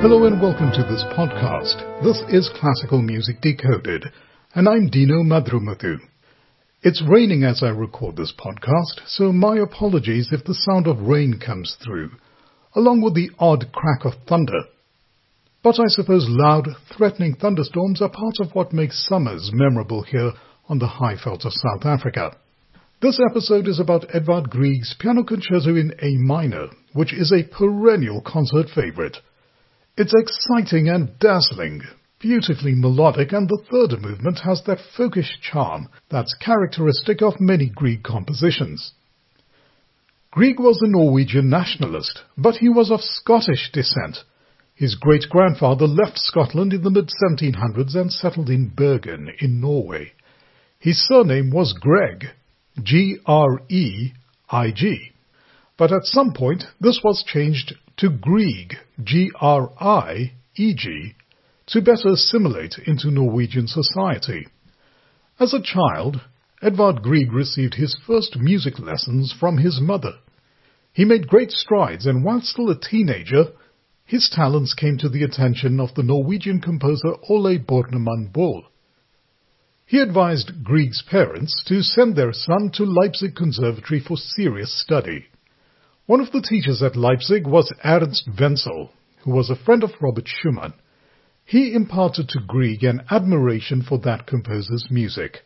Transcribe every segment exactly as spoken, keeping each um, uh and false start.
Hello and welcome to this podcast. This is Classical Music Decoded, and I'm Dino Madrumuthu. It's raining as I record this podcast, so my apologies if the sound of rain comes through, along with the odd crack of thunder. But I suppose loud, threatening thunderstorms are part of what makes summers memorable here on the Highveld of South Africa. This episode is about Edvard Grieg's Piano Concerto in A minor, which is a perennial concert favorite. It's exciting and dazzling, beautifully melodic, and the third movement has that folkish charm that's characteristic of many Grieg compositions. Grieg was a Norwegian nationalist, but he was of Scottish descent. His great-grandfather left Scotland in the mid seventeen hundreds and settled in Bergen in Norway. His surname was Greg, G R E I G, but at some point this was changed to Grieg, G R I E G, to better assimilate into Norwegian society. As a child, Edvard Grieg received his first music lessons from his mother. He made great strides, and while still a teenager, his talents came to the attention of the Norwegian composer Ole Bornemann Bull. He advised Grieg's parents to send their son to Leipzig Conservatory for serious study. One of the teachers at Leipzig was Ernst Wenzel, who was a friend of Robert Schumann. He imparted to Grieg an admiration for that composer's music.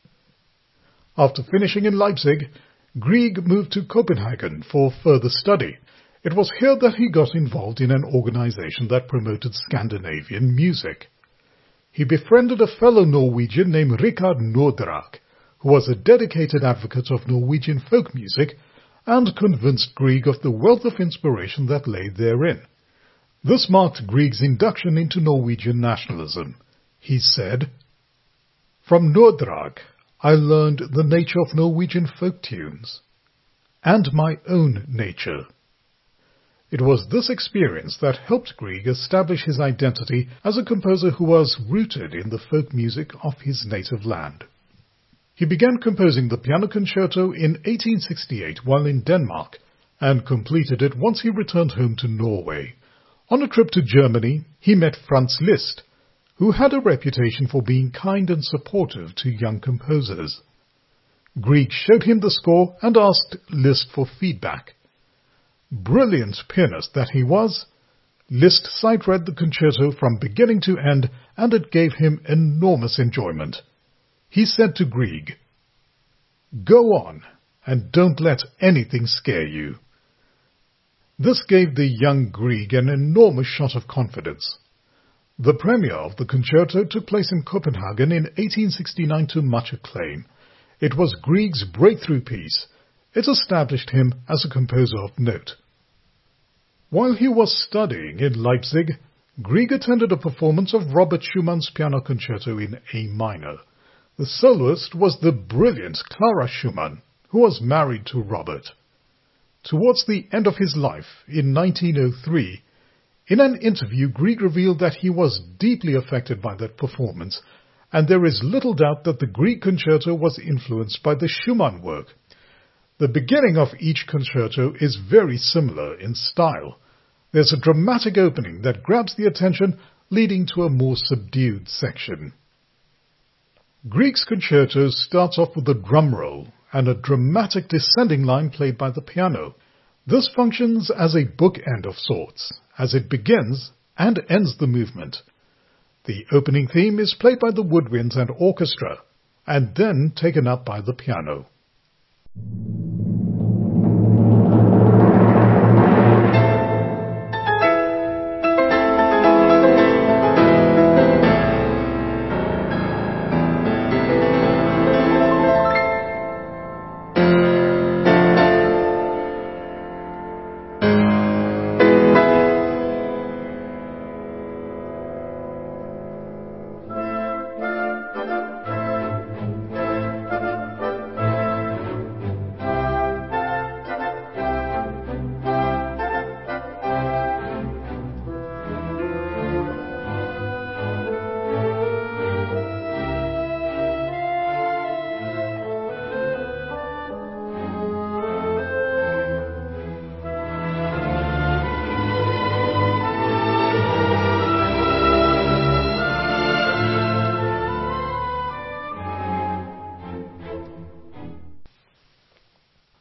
After finishing in Leipzig, Grieg moved to Copenhagen for further study. It was here that he got involved in an organization that promoted Scandinavian music. He befriended a fellow Norwegian named Rikard Nordraak, who was a dedicated advocate of Norwegian folk music and convinced Grieg of the wealth of inspiration that lay therein. This marked Grieg's induction into Norwegian nationalism. He said, "From Nordraak I learned the nature of Norwegian folk tunes, and my own nature." It was this experience that helped Grieg establish his identity as a composer who was rooted in the folk music of his native land. He began composing the piano concerto in eighteen sixty-eight while in Denmark, and completed it once he returned home to Norway. On a trip to Germany, he met Franz Liszt, who had a reputation for being kind and supportive to young composers. Grieg showed him the score and asked Liszt for feedback. Brilliant pianist that he was, Liszt sight-read the concerto from beginning to end, and it gave him enormous enjoyment. He said to Grieg, "Go on, and don't let anything scare you." This gave the young Grieg an enormous shot of confidence. The premiere of the concerto took place in Copenhagen in eighteen sixty-nine to much acclaim. It was Grieg's breakthrough piece. It established him as a composer of note. While he was studying in Leipzig, Grieg attended a performance of Robert Schumann's Piano Concerto in A minor. The soloist was the brilliant Clara Schumann, who was married to Robert. Towards the end of his life, in nineteen oh three, in an interview Grieg revealed that he was deeply affected by that performance, and there is little doubt that the Grieg concerto was influenced by the Schumann work. The beginning of each concerto is very similar in style. There's a dramatic opening that grabs the attention, leading to a more subdued section. Grieg's concerto starts off with a drum roll and a dramatic descending line played by the piano. This functions as a bookend of sorts, as it begins and ends the movement. The opening theme is played by the woodwinds and orchestra, and then taken up by the piano.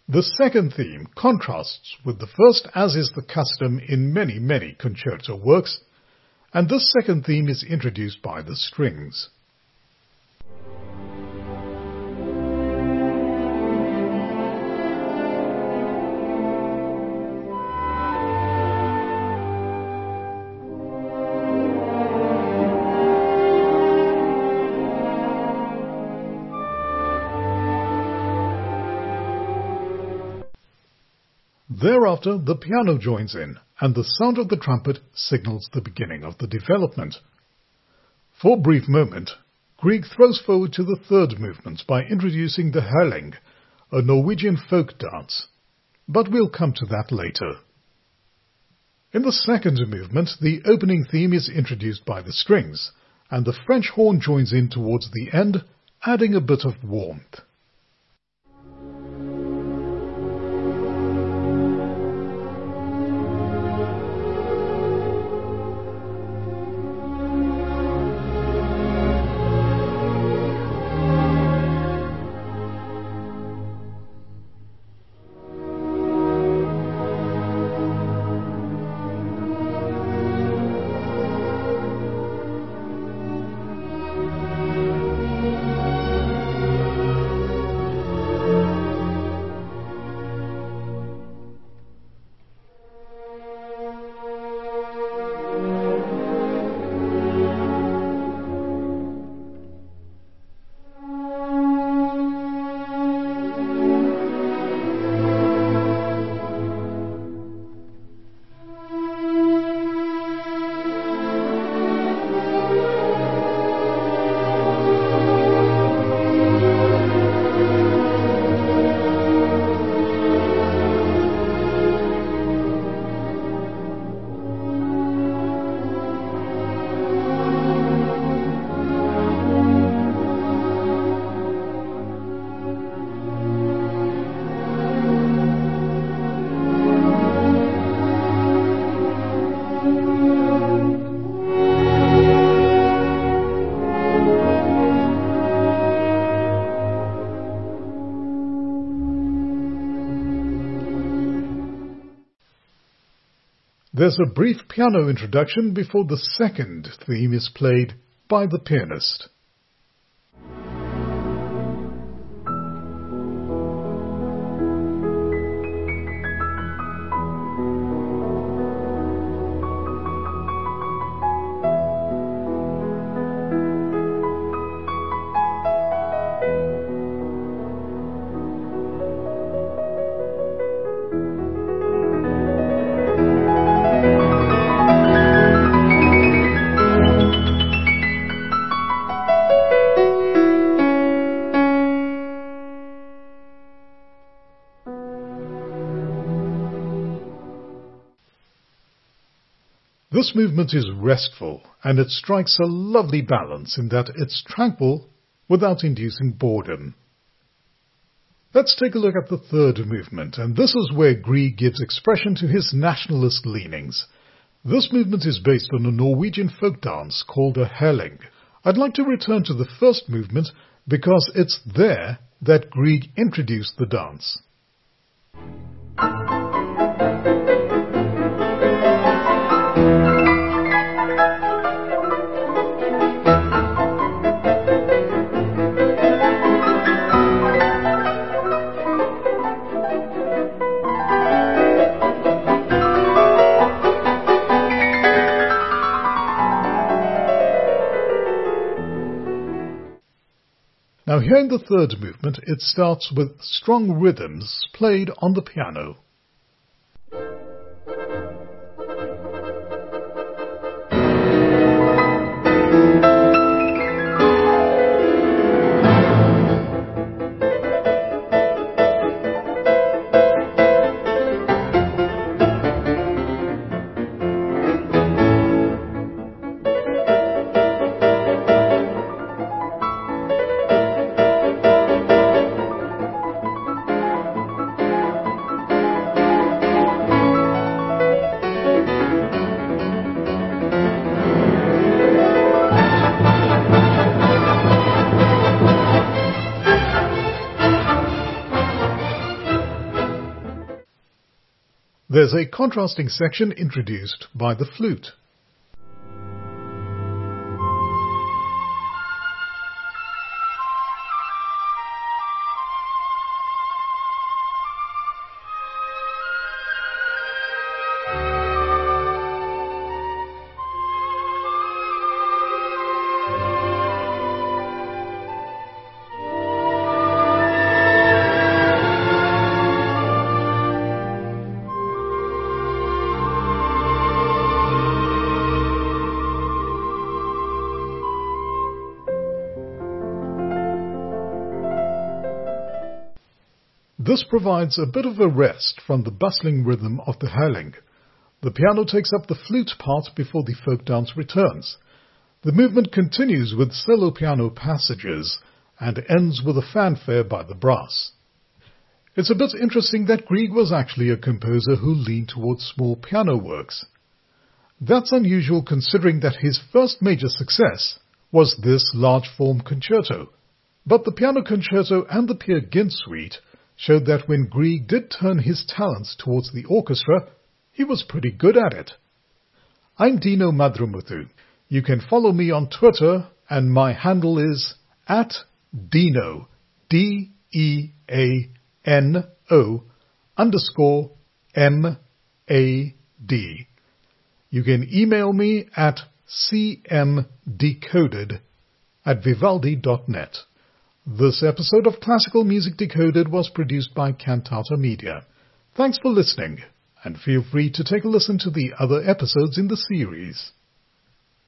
The second theme contrasts with the first, as is the custom in many, many concerto works, and this second theme is introduced by the strings. Thereafter, the piano joins in, and the sound of the trumpet signals the beginning of the development. For a brief moment, Grieg throws forward to the third movement by introducing the Herling, a Norwegian folk dance. But we'll come to that later. In the second movement, the opening theme is introduced by the strings, and the French horn joins in towards the end, adding a bit of warmth. There's a brief piano introduction before the second theme is played by the pianist. This movement is restful, and it strikes a lovely balance in that it's tranquil without inducing boredom. Let's take a look at the third movement, and this is where Grieg gives expression to his nationalist leanings. This movement is based on a Norwegian folk dance called a Herling. I'd like to return to the first movement because it's there that Grieg introduced the dance. Now here in the third movement, it starts with strong rhythms played on the piano. There's a contrasting section introduced by the flute. This provides a bit of a rest from the bustling rhythm of the Heiling. The piano takes up the flute part before the folk dance returns. The movement continues with solo piano passages and ends with a fanfare by the brass. It's a bit interesting that Grieg was actually a composer who leaned towards small piano works. That's unusual considering that his first major success was this large-form concerto. But the piano concerto and the Peer Gynt suite showed that when Grieg did turn his talents towards the orchestra, he was pretty good at it. I'm Dino Madrumuthu. You can follow me on Twitter, and my handle is at Dino, D E A N O underscore M A D. You can email me at cmdecoded at vivaldi dot net. This episode of Classical Music Decoded was produced by Cantata Media. Thanks for listening, and feel free to take a listen to the other episodes in the series.